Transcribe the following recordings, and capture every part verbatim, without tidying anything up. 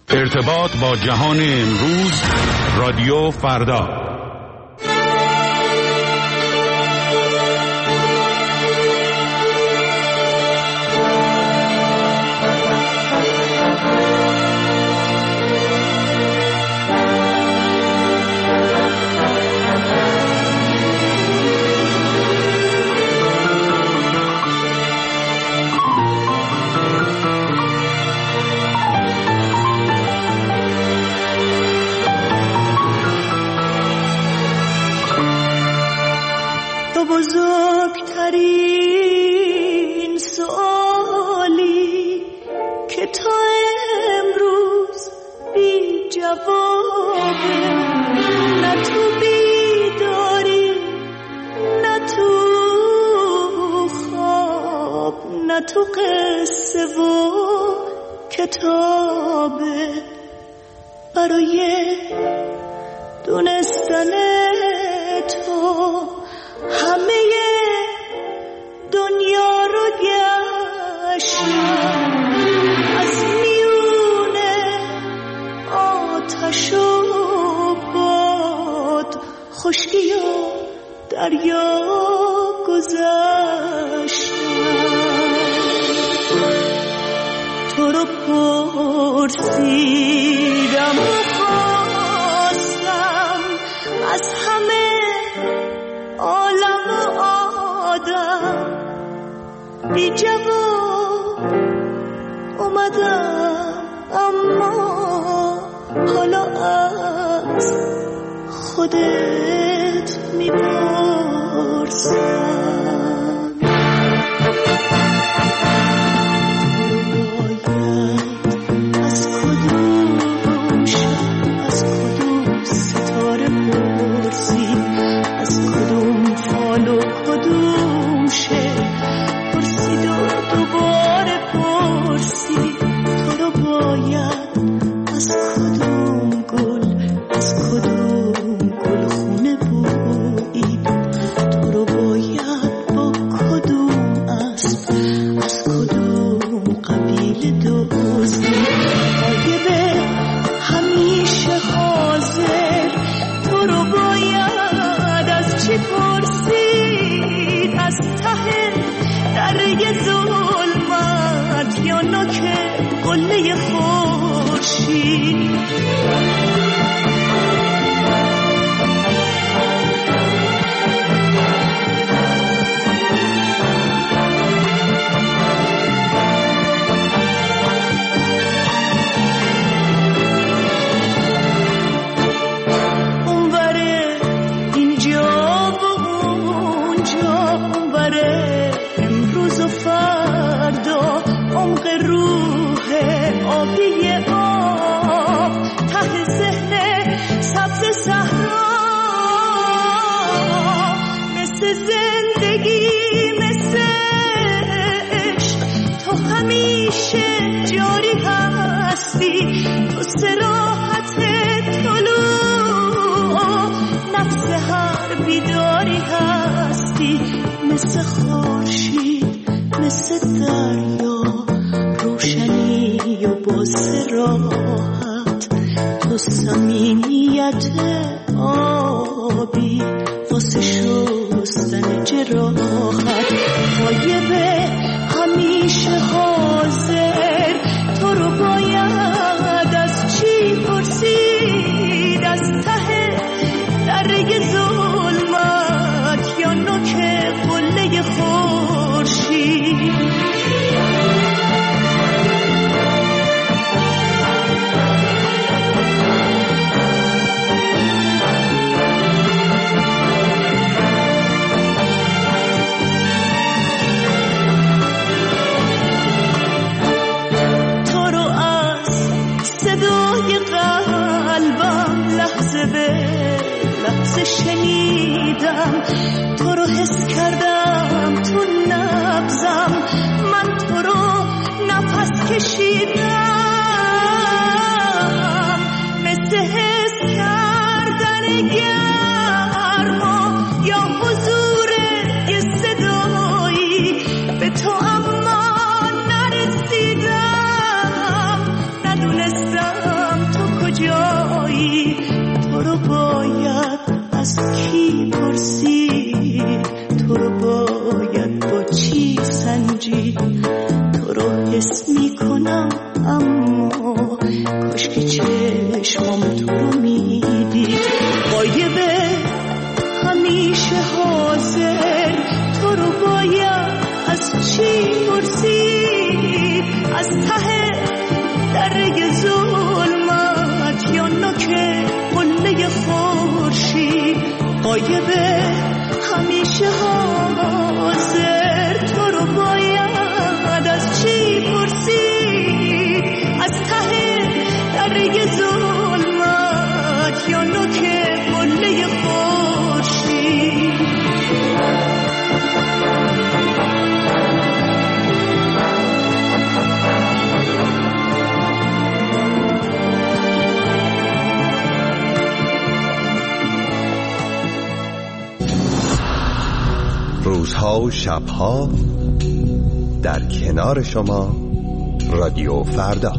ارتباط با جهان امروز، رادیو فردا. بزرگترین سوالی که تا امروز بی جوابه، نه تو بیداری نه تو خواب نه تو قصه و کتابه. برای دونستن تو همه دنیا رو گشتم، از میونه آتش و باد، خشکی و دریا گذشتم. تو رو پرسیدم و خواستم از همه عالم و آدم، بی جواب اومدم، اما حالا از خودت میپرسم. مثل خورشید مثل دریا، روشنی و با صراحت، تو صمیمیت آبی واسه شستن جراحت. غایبه همیشه حاضر، تو رو باید از چی پرسید؟ از ته دره ظلمت یا نوک قله خورشید؟ شنیدم تو رو، حس کردم تو نبضم، من تو رو نفس کشیدم، مثل حس کردن گرما یا حضور یه صدایی به تو، اما نرسیدم، ندونستم باید از کی پرسید، تو رو باید با چی سنجید. تو رو حس میکنم اما کاش که چشمام تو رو میدید. غایبه همیشه حاضر، تو رو باید از چی پرسید، از ته دره ظلمت یا نوک قله خورشید. غایبه همیشه حاضر، تو رو باید از چی پرسید، از ته دره ظلمت یا نوک قله خورشید. روزها و شبها در کنار شما رادیو فردا.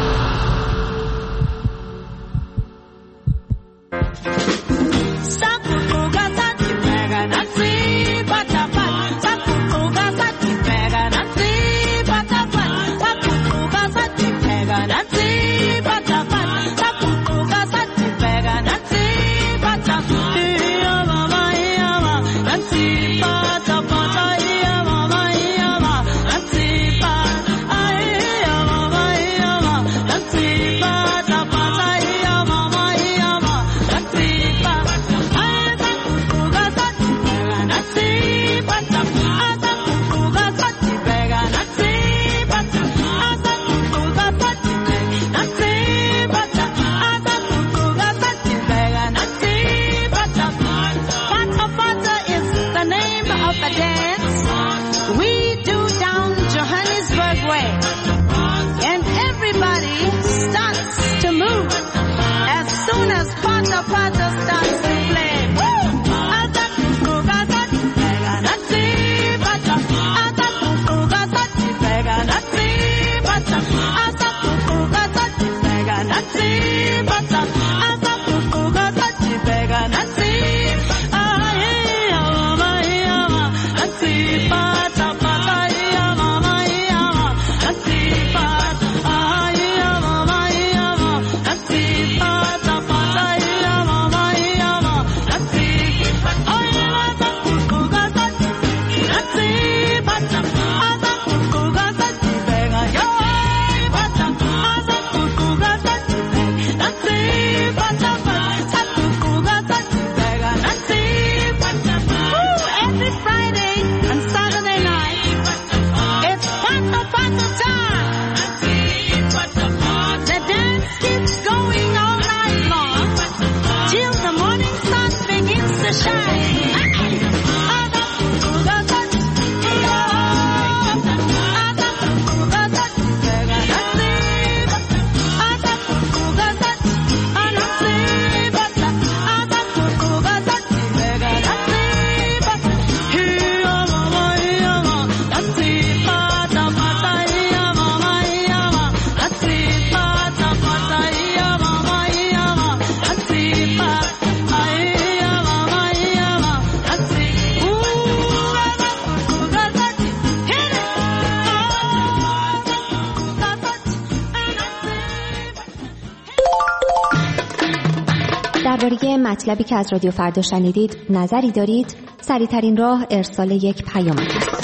درباره مطلبی که از رادیو فردا شنیدید نظری دارید؟ سریع‌ترین راه ارسال یک پیام است.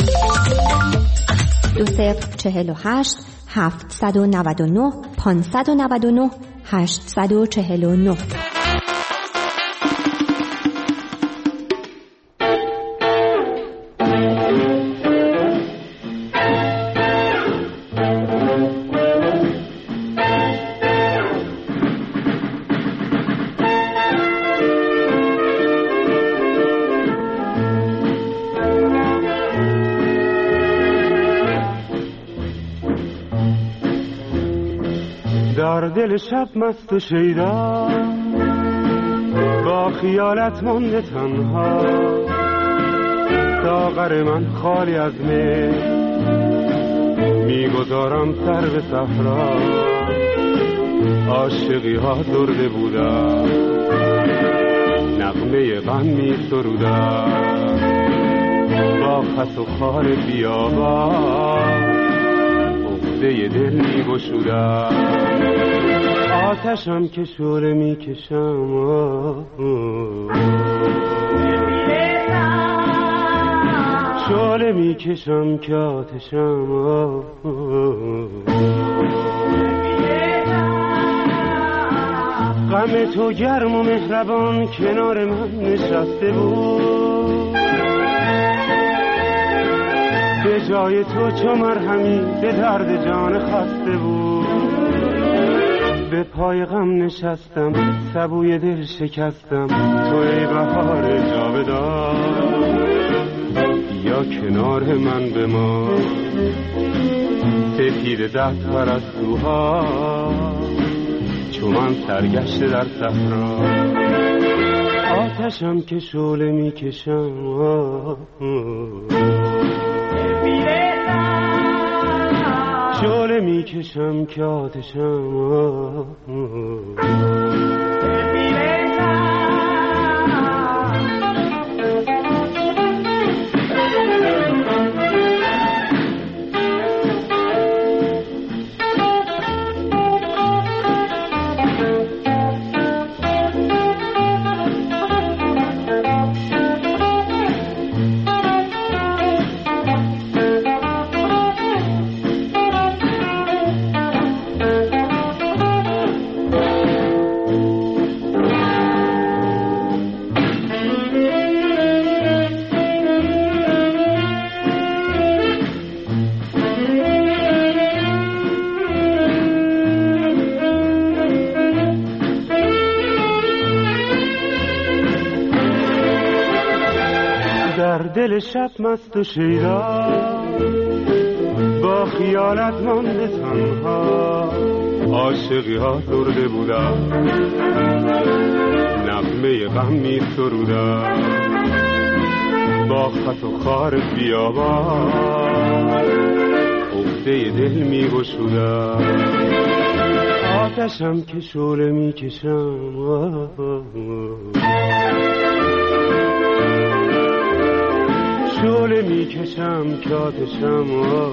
دو صفر چهل و هشت هفتصد و نود و نه پانصد و نود و نه هشتصد و چهل و نه. در دل شب مست شیدا با خیالت مونده تنها، ساغر من خالی از می میگذارم سر به صحرا. عاشقی ها درده بودم نغمه غم می سرودم با خس و خار بیابان عقده دل می گشودم آتشم که شعله می کشم شعله می کشم که آتشم غم تو گرم و مهربان کنار من نشسته بود به جای تو چو مرهمی به درد جان خسته بود به پای غم نشستم سبوی دل شکستم تو ای بهار جاودان یا کنار من بمان سپید دست پرستوها چو من سرگشته در صحرا آتشم که شعله می کشم شعله می کشم که آتشم دل شب مست و شیدا با خیالت مانده تنها عاشقی ها درده بودم نغمه غم می سرودم با خط و خار بیابان عقده دل می گشودم آتشم که شعله می کشم شعله می کشم که آتشم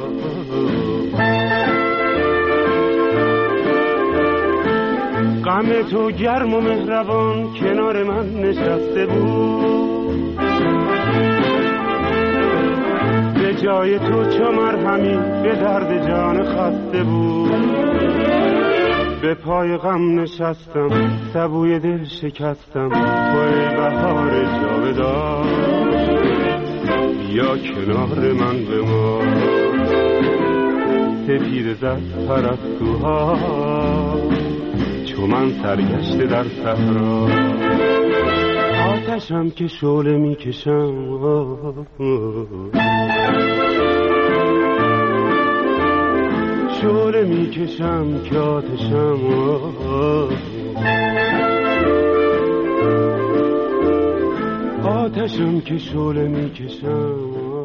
غم تو گرم و مهربان کنار من نشسته بود به جای تو چو مرهمی به درد جان خسته بود به پای غم نشستم سبوی دل شکستم تو ای بهار جاودان یا کنار من بمان سپید زد پرستوها چو من سرگشته در صحرا آتشم که شعله می کشم شعله می کشم که آتشم آتشم که شعله می کشم.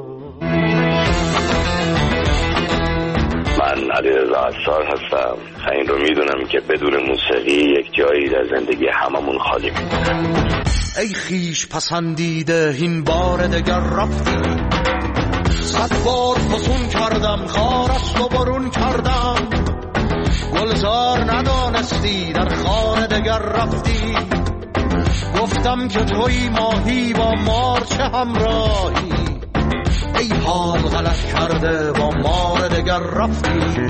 من علیرضا عصار هستم. این رو میدونم که بدون موسیقی یک جایی در زندگی هممون خالی میمونه. ای خیش پسندیده این بار دگر رفتی، صد بار فسون کردم خارست و برون کردم، گلزار ندانستی در خانه دگر رفتی، گفتم که توی ماهی با مارچه همراهی، ای حال غلط کرده با مار دگر رفتی.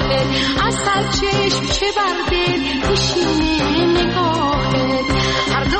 چه بر دل پیشینه نگاهت، هر دو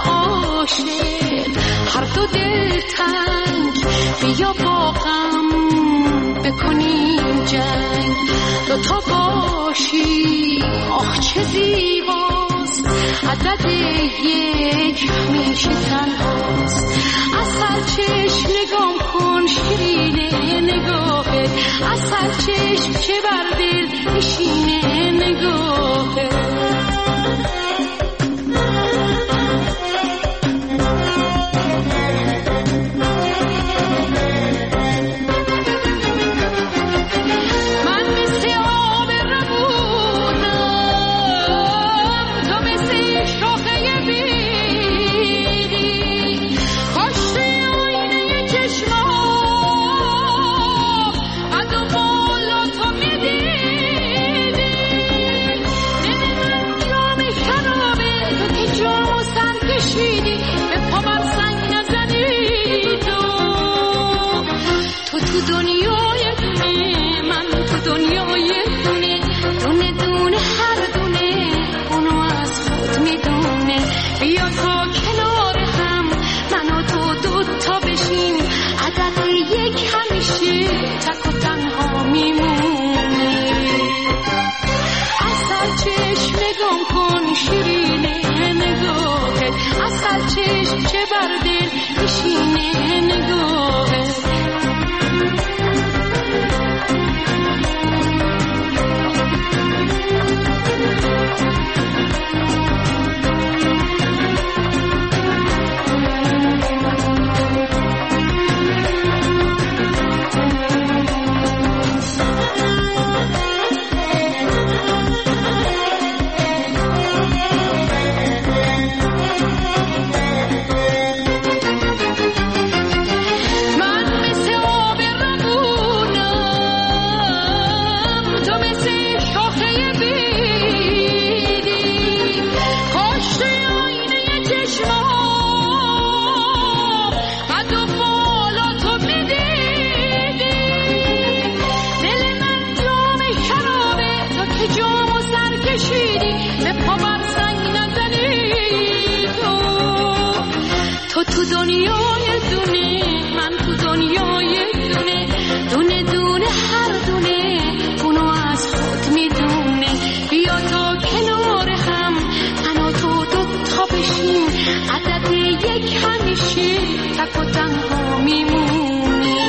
باشه هر دو دل تنگ، بیا با غم بکنیم جنگ. دوتا باشی آخ چه زیباست، عدد یک میشه تنهاست. اصل چشم نگام کن شیرینه نگاهت، اصل چشم چه بر دل نشینه نگاهت. چه بر دل نشینه نگاهت. تو دنیای دونه من تو دنیای دونه، دونه دونه هر دونه اونو از خود میدونه. بیا تا کنار هم من و تو دوتا بشیم، عدد یک همیشه تک و تنها میمونه.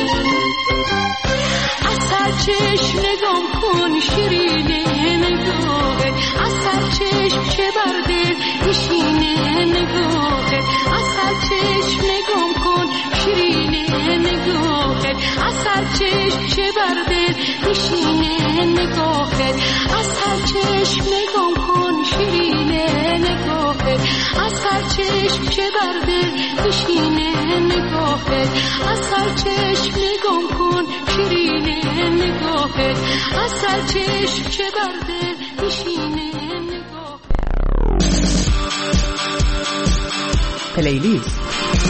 اصل چشم نگام کن شیرینه نگاهت، اصل چشم چه بر دل نشینه نگاهت. اصل چشم نگام کن شیرینه نگاهت، اصل چشم چه بر دل نشینه نگاهت. اصل چشم نگام کن شیرینه نگاهت، اصل چشم چه بر دل نشینه نگاهت. اصل چشم نگام کن شیرینه نگاهت، اصل چشم چه بر دل نشینه نگاهت. پلیلیست.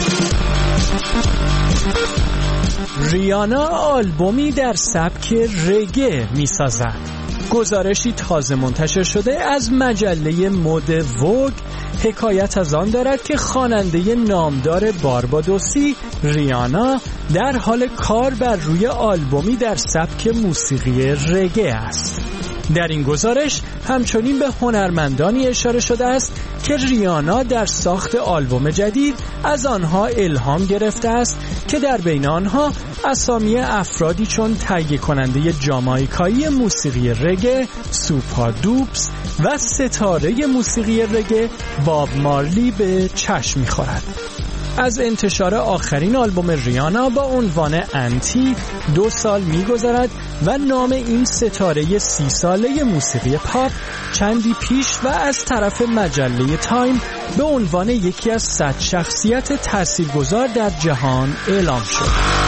ریانا آلبومی در سبک رگه میسازد. گزارشی تازه منتشر شده از مجله مد ووگ حکایت از آن دارد که خواننده نامدار باربادوسی ریانا در حال کار بر روی آلبومی در سبک موسیقی رگه است. در این گزارش همچنین به هنرمندانی اشاره شده است که ریانا در ساخت آلبوم جدید از آنها الهام گرفته است که در بین آنها اسامی افرادی چون تهیه کننده جامائیکایی موسیقی رگه سوپا دوپس و ستاره موسیقی رگه باب مارلی به چشم می‌خورد. از انتشار آخرین آلبوم ریانا با عنوان انتی دو سال می‌گذرد و نام این ستاره سی ساله موسیقی پاپ چندی پیش و از طرف مجله تایم به عنوان یکی از صد شخصیت تاثیرگذار در جهان اعلام شد.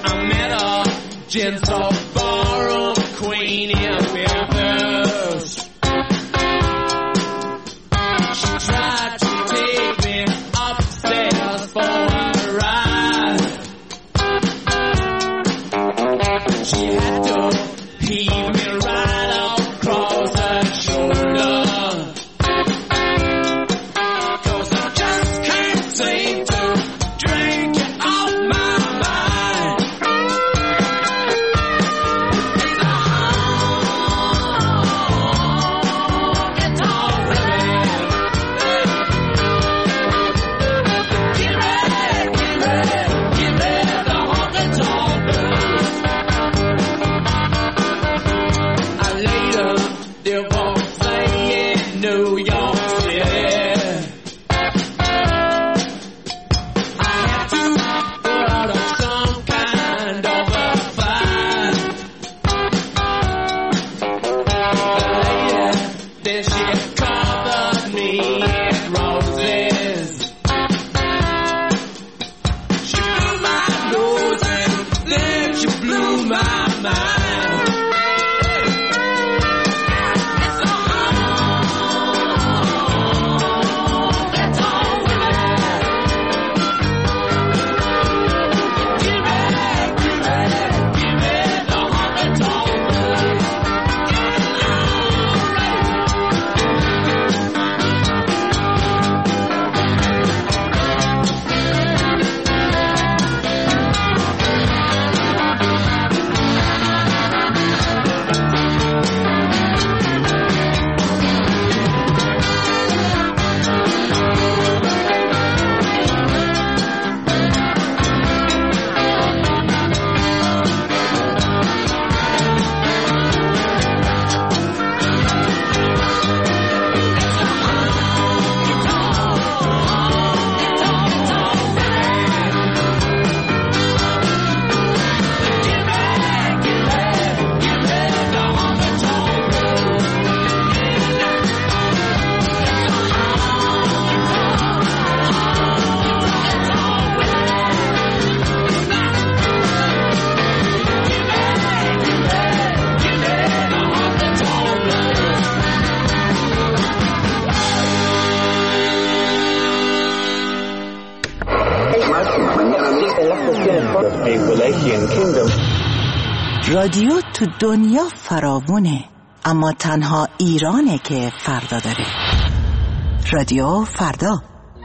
Gentle ballroom queen in Memphis. رادیو تو دنیا فراوونه، اما تنها ایرانه که فردا داره. رادیو فردا.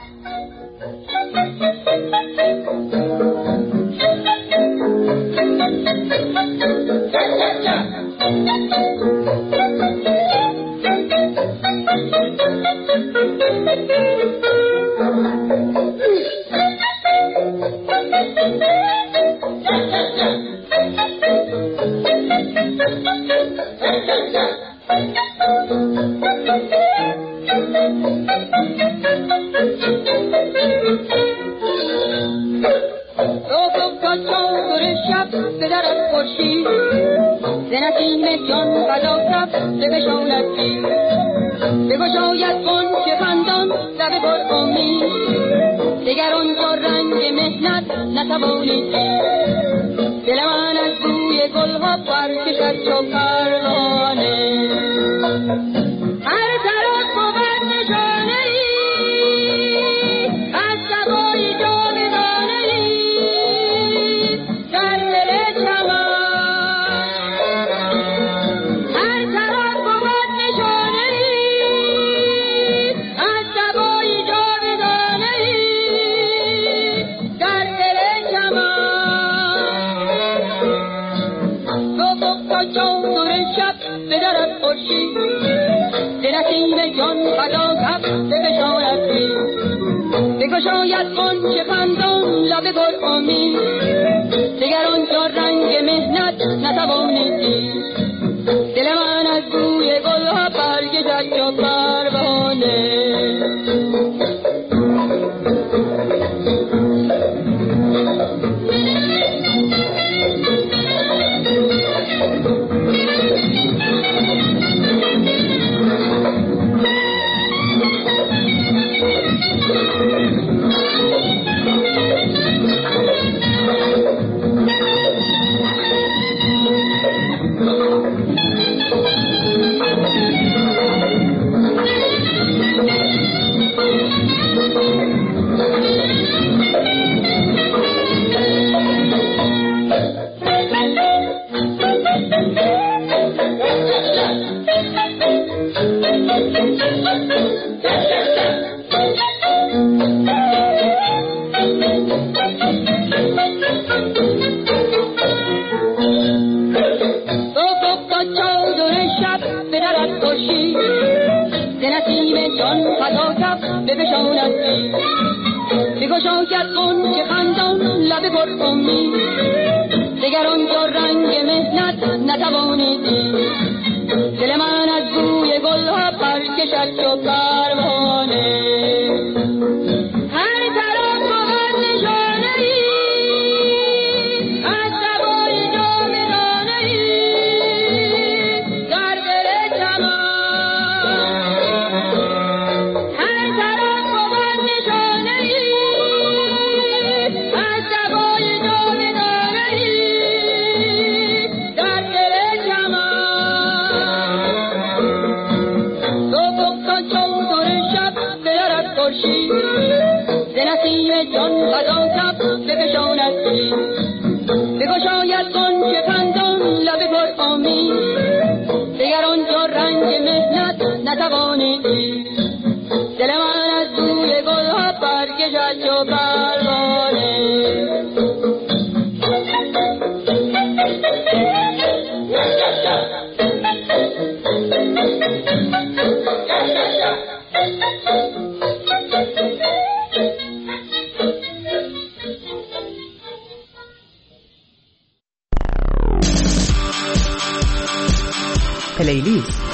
پلیلیست.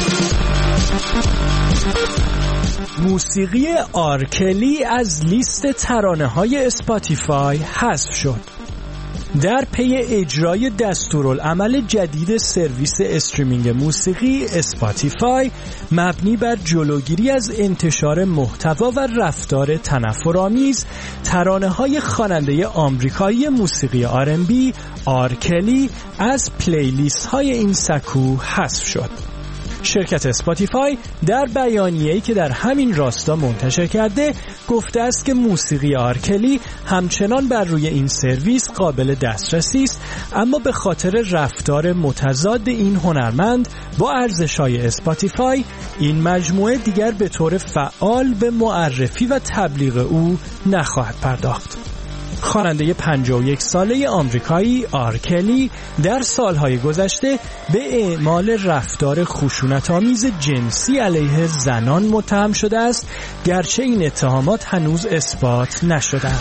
موسیقی آرکلی از لیست ترانه‌های اسپاتیفای حذف شد. در پی اجرای دستورالعمل جدید سرویس استریمینگ موسیقی اسپاتیفای مبنی بر جلوگیری از انتشار محتوا و رفتار تنفرآمیز، ترانه‌های خواننده آمریکایی موسیقی آر ام بی آرکلی از پلیلیست های این سکو حذف شد. شرکت اسپاتیفای در بیانیه‌ای که در همین راستا منتشر کرده گفته است که موسیقی آرکلی همچنان بر روی این سرویس قابل دسترسی است، اما به خاطر رفتار متضاد این هنرمند با ارزش‌های اسپاتیفای این مجموعه دیگر به طور فعال به معرفی و تبلیغ او نخواهد پرداخت. خواننده پنجاه و یک ساله آمریکایی آرکلی در سالهای گذشته به اعمال رفتار خشونت‌آمیز جنسی علیه زنان متهم شده است، گرچه این اتهامات هنوز اثبات نشده‌اند.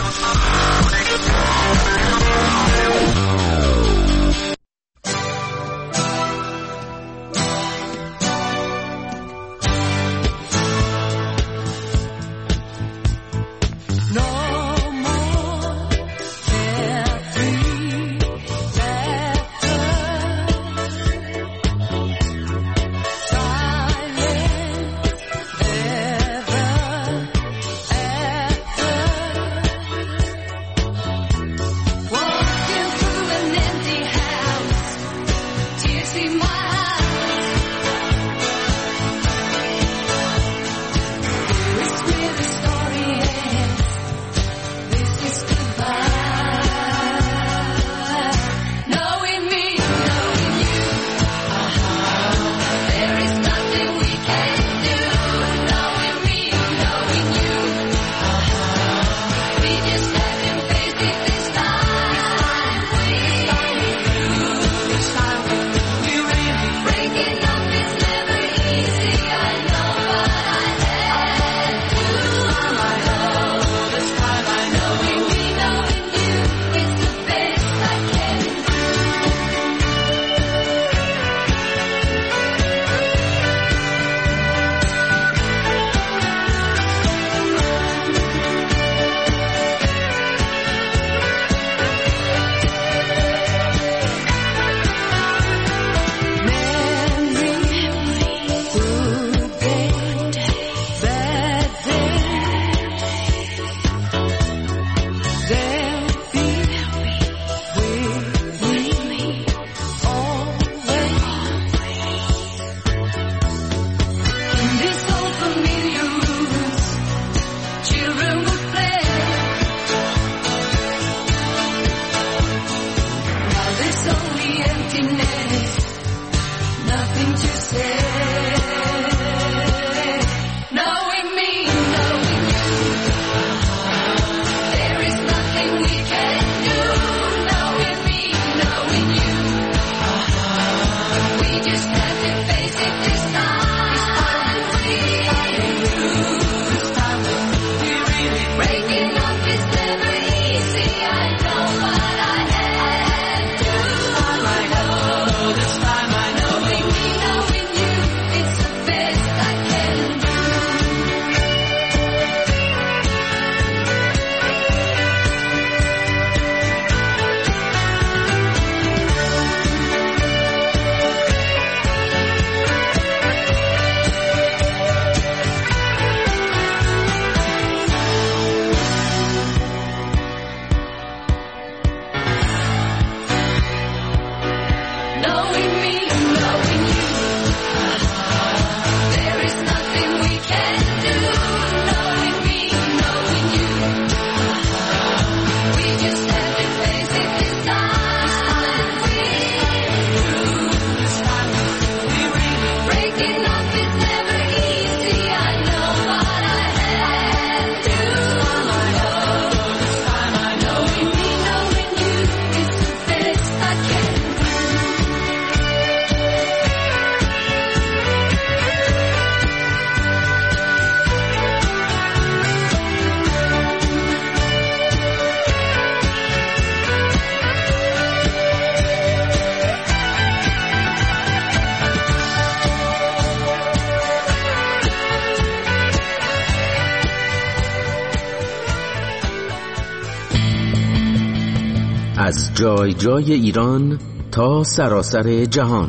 از جای جای ایران تا سراسر جهان،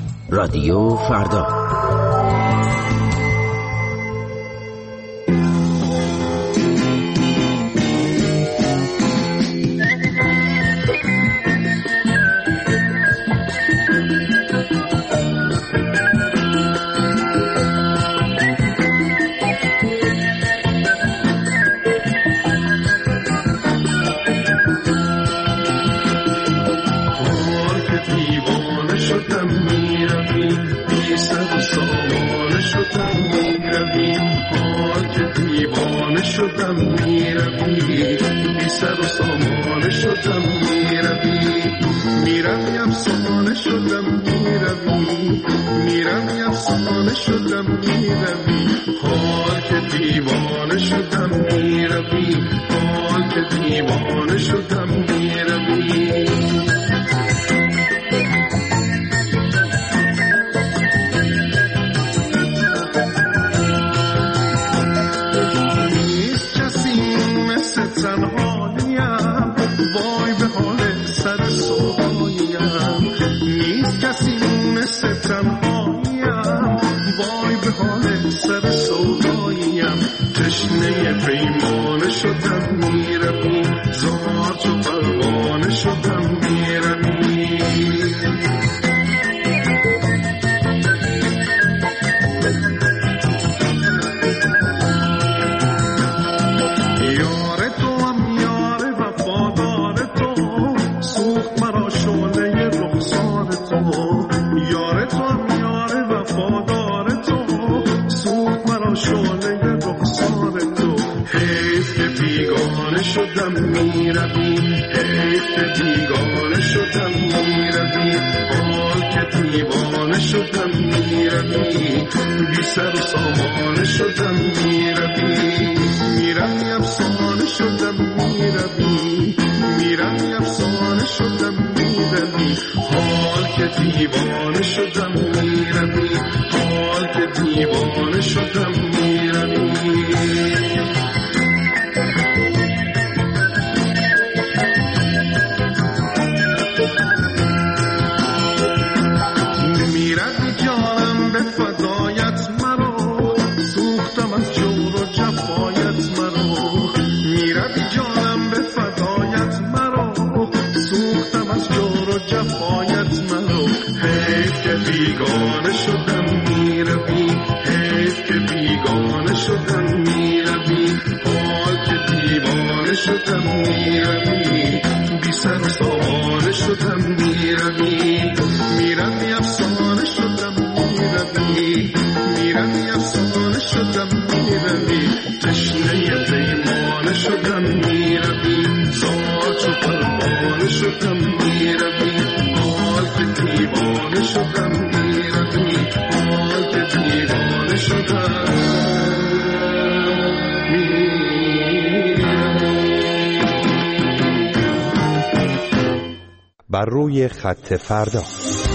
رادیو فردا. میرم افسانه شدم میروی، میرم افسانه شدم میروی، حال که دیوانه شدم میروی، حال که دیوانه شدم میروی. نیست کسی مثل تنهاییم، وای به حال سر سوهاییم، نیست کسی مثل تنهاییم، وای به حال سر سوهاییم، تشنه پیمانه شدم میروی، زار چو پروانه شدم میروی. یار تو هم یار وفادار تو، سوخت مرا شعله رخسار تو، یار تو هم یار وفادار تو، سوخت مرا شعله رخسار تو. حیف که بیگانه شدم میروی، حیف که بیگانه شدم میروی، حال که دیوانه شدم میروی، بی سر و سامانه شدم میروی. میروی افسانه شدم میروی، میروی افسانه شدم میروی، حال که دیوانه شدم میروی، حال که دیوانه شدم میروی. میروی جانم به فدایت مرا، سوختم از جور و جفایت مرا، میروی جانم به فدایت مرا، سوختم از جور و جفایت مرا. حیف که بیگانه شدم میروی، حیف که بیگانه شدم میروی، حال که دیوانه شدم میروی، بی سر و سامانه شدم میروی. میروی افسانه شدم میروی، میروی افسانه شدم میروی، تشنه پیمانه شدم میروی، زار چو پروانه شدم میروی، حال که دیوانه شدم میروی، حال که دیوانه شدم میروی. بر روی خط فردا.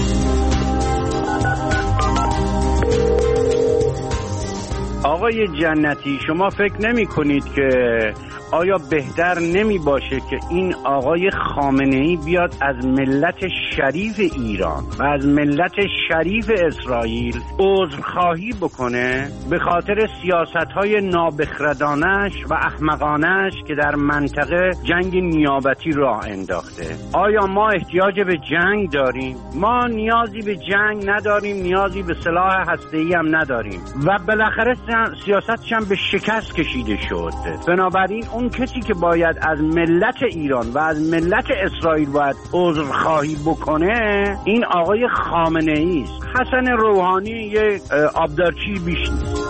آقای جنتی، شما فکر نمی کنید که آیا بهتر نمی باشه که این آقای خامنه‌ای بیاد از ملت شریف ایران و از ملت شریف اسرائیل عذرخواهی بکنه به خاطر سیاست‌های نابخردانش و احمقانش که در منطقه جنگ نیابتی راه انداخته؟ آیا ما احتیاج به جنگ داریم؟ ما نیازی به جنگ نداریم، نیازی به سلاح هسته‌ای هم نداریم و بالاخره سیاستش هم به شکست کشیده شد. بنابراین اون کسی که باید از ملت ایران و از ملت اسرائیل باید عذرخواهی بکنه این آقای خامنه‌ای است. حسن روحانی یه آبدارچی بیش نیست.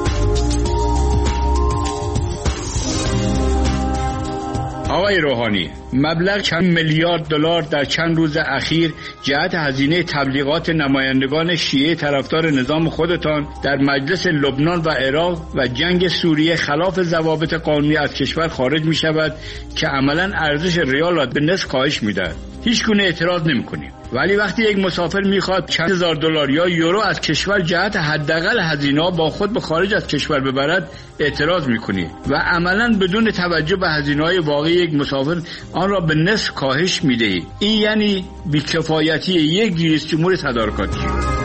آقای روحانی، مبلغ چند میلیارد دلار در چند روز اخیر جهت هزینه تبلیغات نمایندگان شیعه طرفدار نظام خودتان در مجلس لبنان و عراق و جنگ سوریه خلاف ضوابط قانونی از کشور خارج می شود که عملاً ارزش ریال را به نصف کاهش می دهد. هیچ گونه اعتراض نمی کنیم. ولی وقتی یک مسافر میخواد چند هزار دلار یا یورو از کشور جهت حداقل هزینه‌ها با خود به خارج از کشور ببرد اعتراض میکنی و عملاً بدون توجه به هزینه‌های واقعی یک مسافر آن را به نصف کاهش میدهی. این یعنی بی‌کفایتی یک رئیس جمهور تدارکاتی.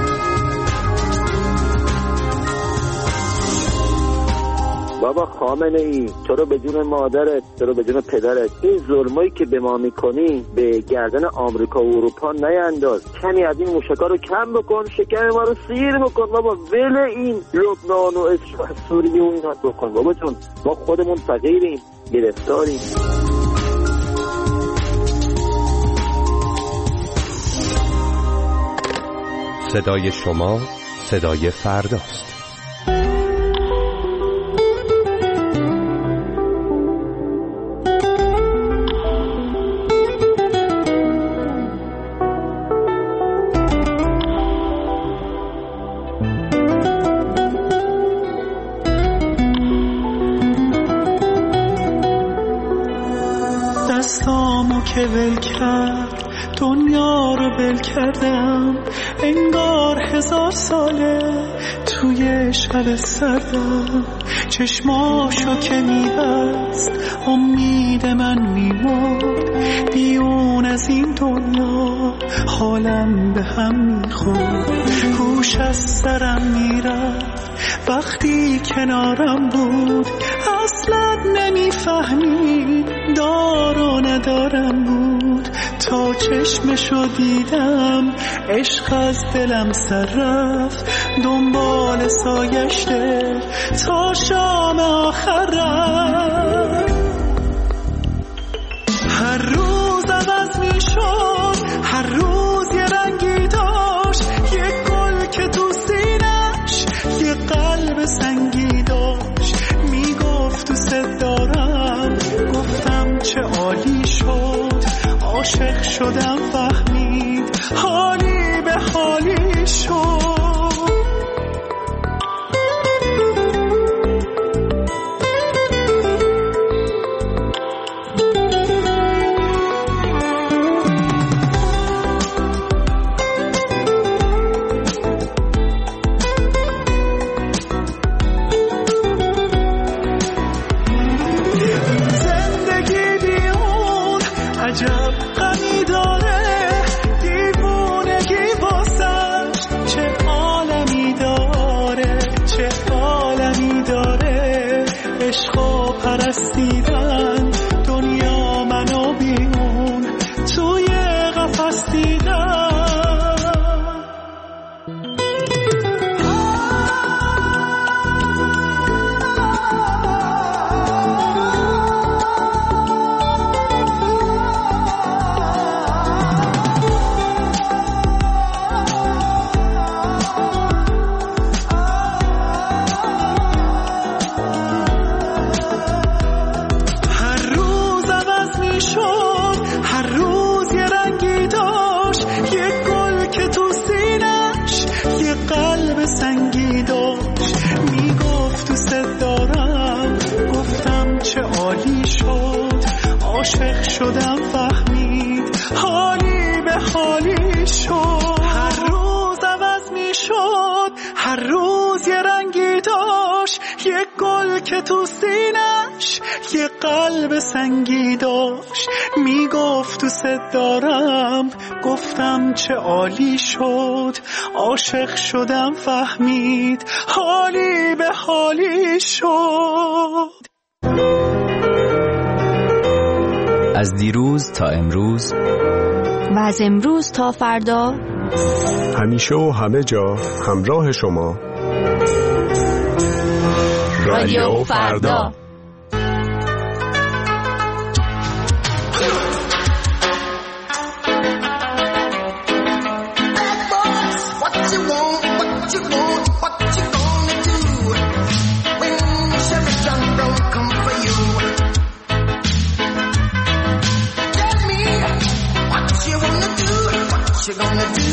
بابا خامنه ای، تو رو بدون مادرت، تو رو بدون پدرت، این ظلمایی که به ما میکنی به گردن آمریکا و اروپا نینداز. کمی از این موشکا رو کم بکن، شکم ما رو سیر بکن بابا. ول این لبنان و سوریه و اینا بکن بابا جون. ما خودمون فقیریم، گرفتاریم. صدای شما صدای فرداست. که ول کرد دنیا رو ول کردم، انگار هزار ساله توی شب سردم. چشماشو که میبست امید من میمرد، بیرون از این دنیا حالم به هم میخورد. هوش از سرم میرفت وقتی کنارم بود، اصلا نمیفهمید دار و ندارم بود. تا چشمشو دیدم عشق از دلم سر رفت، دنبال سایشته تا شام آخر رفت. هر روز عوض می شد، هر روز یه رنگی داشت، یه گل که تو سینش یه قلب سنگی داشت. میگفت دوست دارم، گفتم چه عالی شد. عاشق شدم فهمید حالی به حالی شد. پرستیدن دنیا منو بیرون توی قفس دیدن. سنگی داشت، میگفت دوست دارم، گفتم چه عالی شد. عاشق شدم فهمید حالی به حالی شد. هر روز عوض میشد، هر روز یه رنگی داشت، یه گل که تو سینش یه قلب سنگی داشت. میگفت دوست دارم، گفتم چه عالی شد. عاشق شدم فهمید حالی به حالی شد. از دیروز تا امروز و از امروز تا فردا، همیشه و همه جا همراه شما. رادیو فردا. What you gonna do?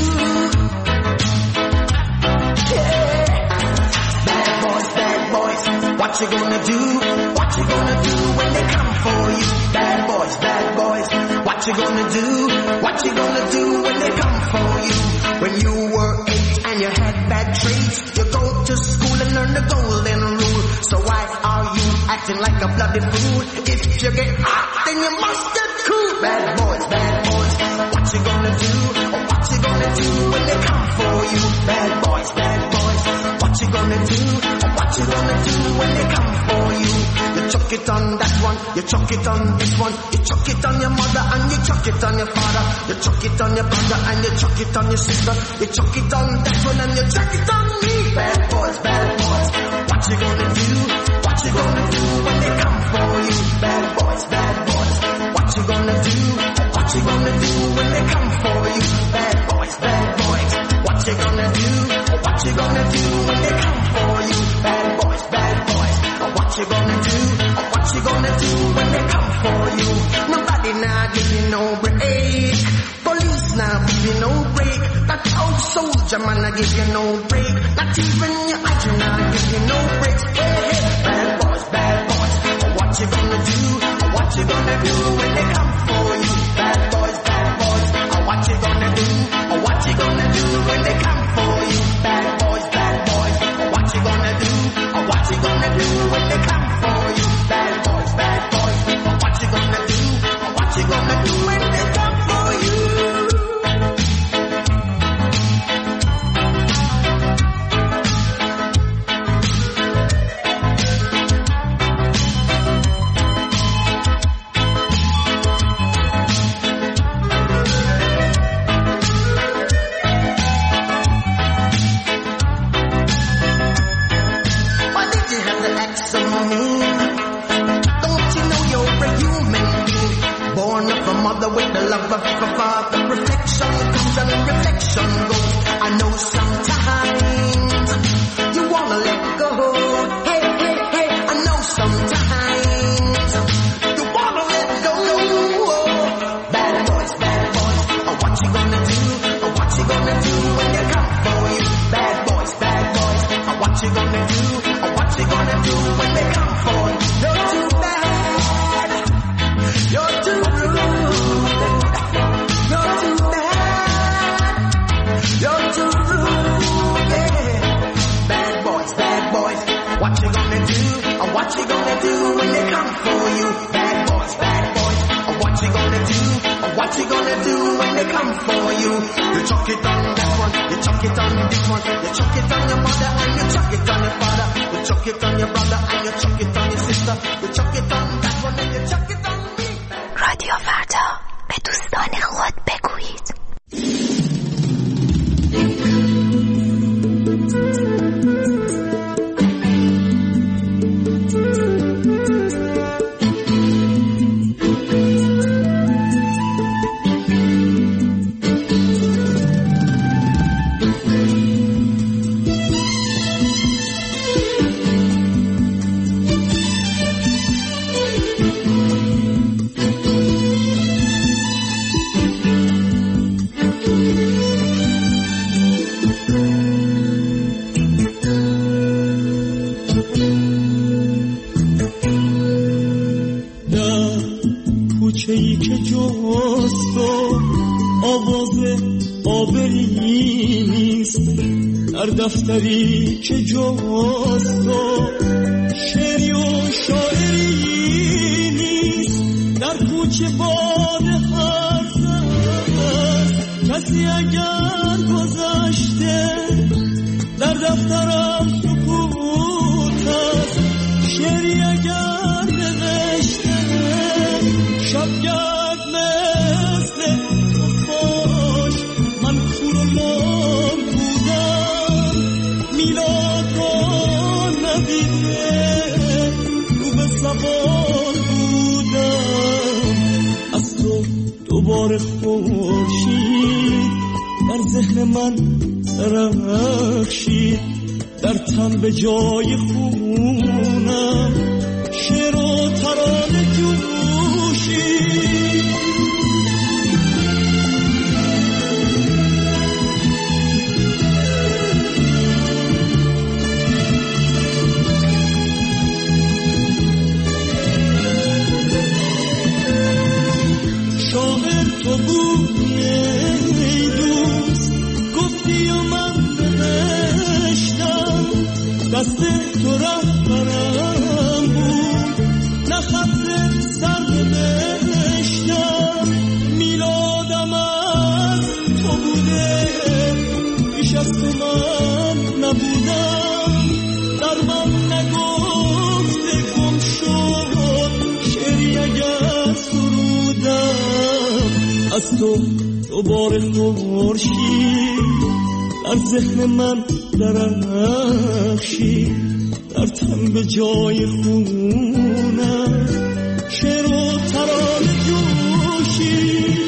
Yeah. Bad boys, bad boys. What you gonna do? What you gonna do when they come for you? Bad boys, bad boys. What you gonna do? What you gonna do when they come for you? When you were eight and you had bad traits, you go to school and learn the golden rule. So why are you acting like a bloody fool? If you get hot, then you must get cool. Bad boys, bad boys. What you gonna do? What you gonna do when they come for you? Bad boys, bad boys. What you gonna do? What you gonna do when they come for you? You chuck it on that one, you chuck it on this one, you chuck it on your mother and you chuck it on your father, you chuck it on your brother and you chuck it on your sister, you chuck it on that one and you chuck it on me. Bad boys, bad boys. What you gonna do? What you gonna do when they come for you? Bad boys, bad boys. What you gonna do? What you gonna do when they come for you? Bad boys, bad boys. What you gonna do? What you gonna do when they come for you? Bad boys, bad boys. What you gonna do? What you gonna do when they come for you? Nobody now give you no break. Police now give you no break. That old soldier man I give you no break. Not even your idol now give you no breaks. Hey, hey, bad boys, bad boys. What you gonna do? What you gonna do when they come for you? Bad gonna do when they come for you? You chuck it on that one, you chuck it on this one, you chuck it on your mother and you chuck it on your father, you chuck it on your brother and you chuck it on your sister, you chuck it on that one and you chuck it on me. رادیو فردا، به دوستان خود بگویید. کوچه‌ای که جست و آواز آبری نیست، در دفتری که جست و شعری و شاعری نیست، در کوچه باد حرف است کسی اگر گذشته، در دفترم سکوت است شعری اگر نوشته، شبگرد مثل خفاش من کور و لام بودم، میلاد را ندیده رو به سوار بودم، از تو دوباره خورشید در ذهن من درخشید، در تن به جای خونم شعر و ترانه جوشید. شاعر تو بودی ای دوست، گفتی و من نوشتم، دست تو رهبرم بود، نه خط سر نوشتم، میلادم از تو بوده، پیش از تو من نبودم، در من نگفته گم شد شعری اگر سرودم، از تو دوباره خورشید در ذهن من درخشید، در تن به جای خونم شعر و ترانه جوشید.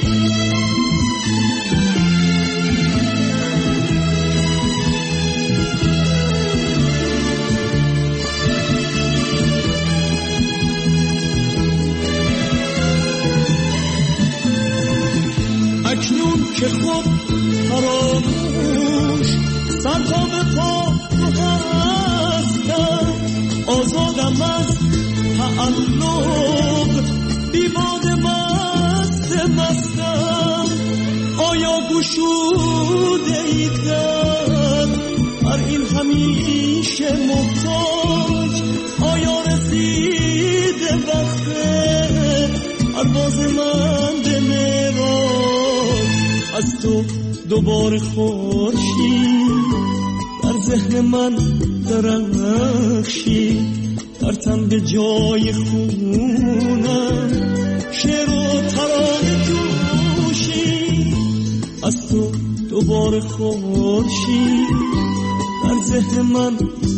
اکنون که خود فراموش سر تا به پا تو هستم، آزادم از تعلق بی باد مست مستم، آیا گشوده ای در بر این همیشه محتاج، آیا رسیده وقت پرواز من به معراج، از تو دوباره خورشید در ذهن من درخشید، در تن به جای خونم شعر و ترانه جوشید، از تو دوباره خورشید در ذهن من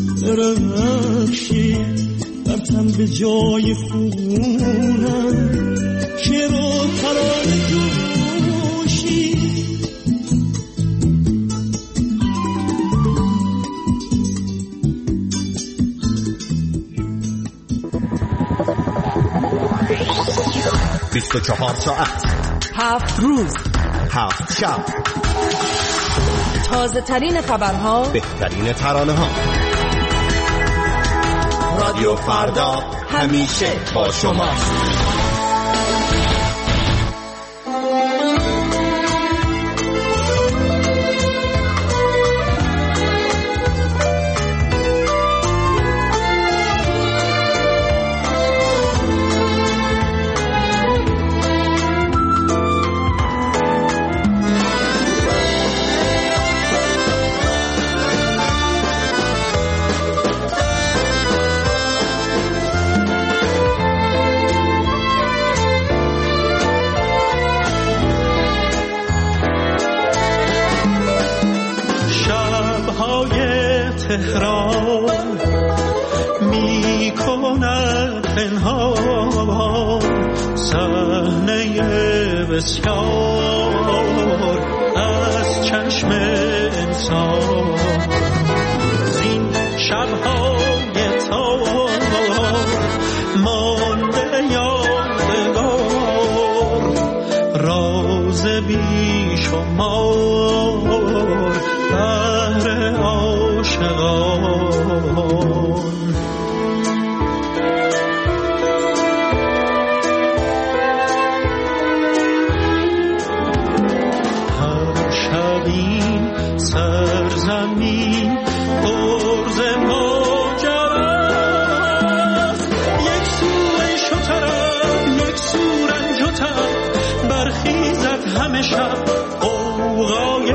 درخشید، در تن به جای خونم شعر و ترانه جوشید. بیست و چهار ساعت، هفت روز، هفت شب، تازه ترین خبرها، بهترین ترانه ها. رادیو فردا همیشه با شماست. تهران می کند پنهان صحنه بسیار از چشم انسان. زین شب‌های تار مانده یادگار راز بی شمار بهر عاشقان. هر شب این سرزمین پر ز ماجراست، یک سوی شترم یک سو رنج و تب برخیزد همه شب غوغای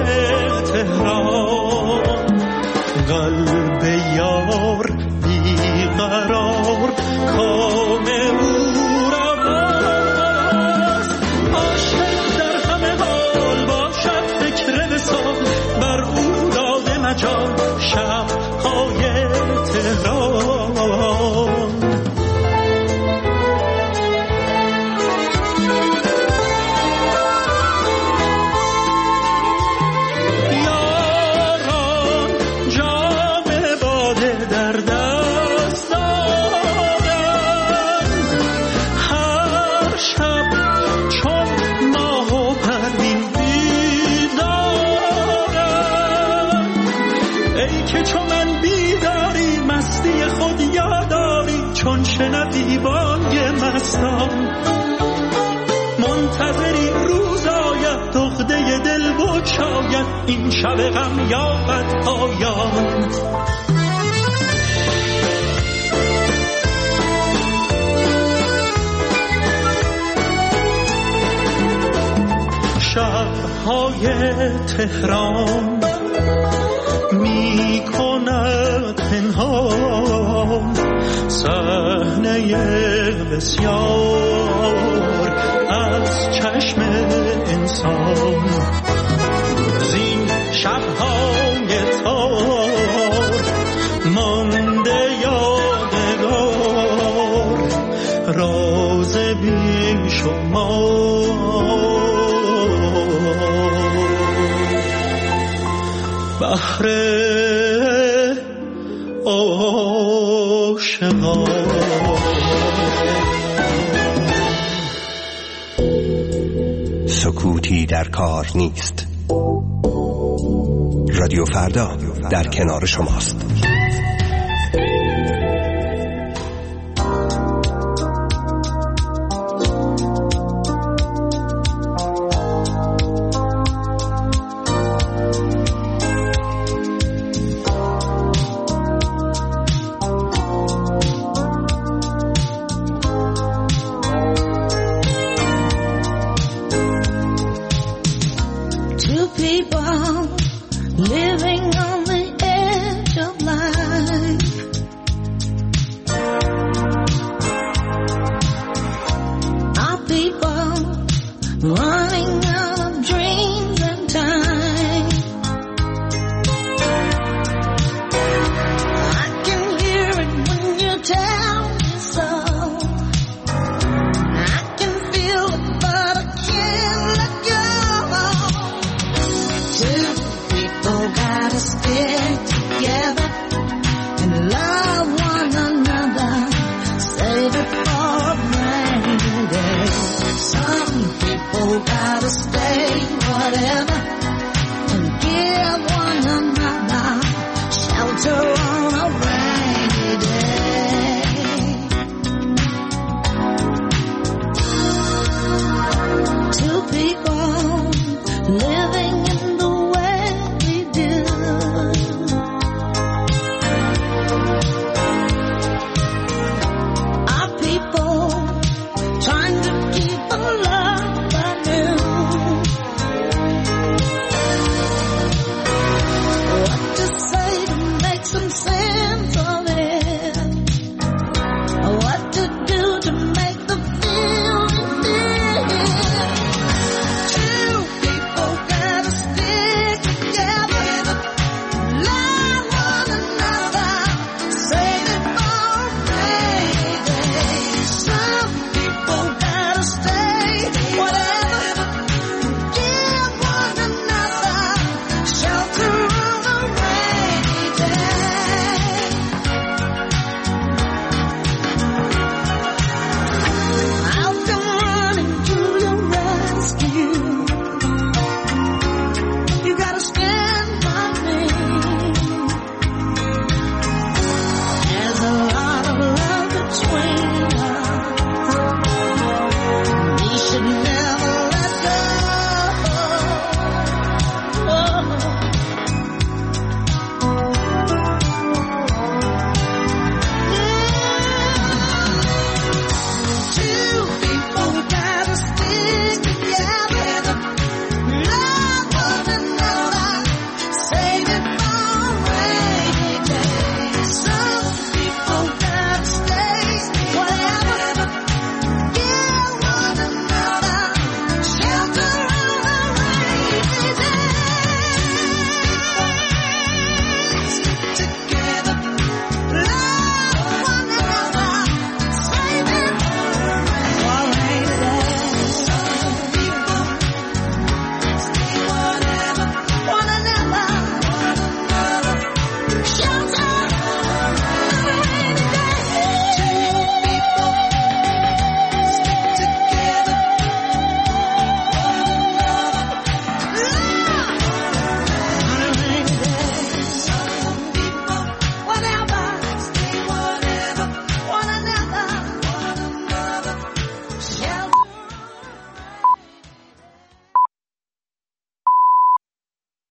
تهران. قلب یار بیقرار کام او رواست، عاشق در همه حال باشد فکر وصال بر او داده مجال شب‌های تهران. شنوی بانگ مستان منتظری روز آید دغده دل بگشاید این شب غم یابد پایان. شب‌های تهران می کند پنهان صحنه بسیار از چشم انسان. زین شب‌های تار مانده یادگار راز بی شمار بهر عاشقان. سکوتی در کار نیست. رادیو فردا در کنار شماست. Gotta stay, whatever.